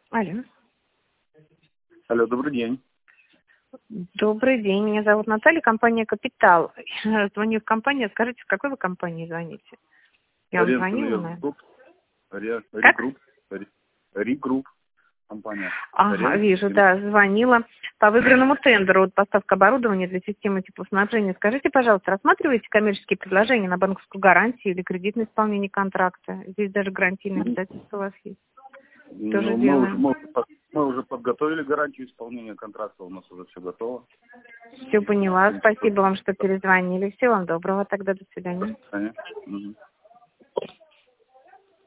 Алло. Алло, добрый день. Добрый день. Меня зовут Наталья, компания «Капитал». Я звоню в компанию. Скажите, в какой вы компании звоните? Я вам звонила, наверное. Ригрупп компания. Ага, вижу, да, звонила по выигранному тендеру от поставка оборудования для системы теплоснабжения. Скажите, пожалуйста, рассматриваете коммерческие предложения на банковскую гарантию или кредитное исполнение контракта? Здесь даже гарантийные обязательства у вас есть. Тоже делаем. Мы уже подготовили гарантию исполнения контракта, у нас уже все готово. Все поняла. Спасибо вам, что перезвонили. Всего вам доброго. Тогда до свидания. Конечно.